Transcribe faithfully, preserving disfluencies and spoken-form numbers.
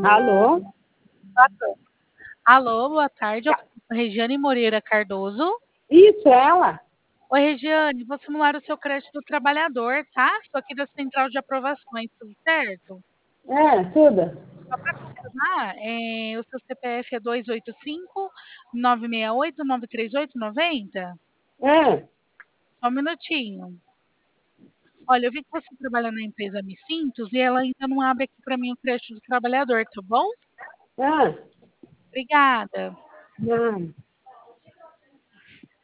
Alô? Alô, boa tarde. Eu Tá. falo com a Regiane Moreira Cardoso. Isso, ela? Oi, Regiane, vou simular o seu crédito do trabalhador, tá? Estou aqui da central de aprovações, tudo certo? É, tudo. Só para confirmar, eh, o seu C P F é dois oito cinco, nove seis oito, nove três oito, nove zero? É, Só um minutinho. Olha, eu vi que você trabalha na empresa Micintos e ela ainda não abre aqui para mim o crédito do trabalhador, tá bom? é. Obrigada. Não.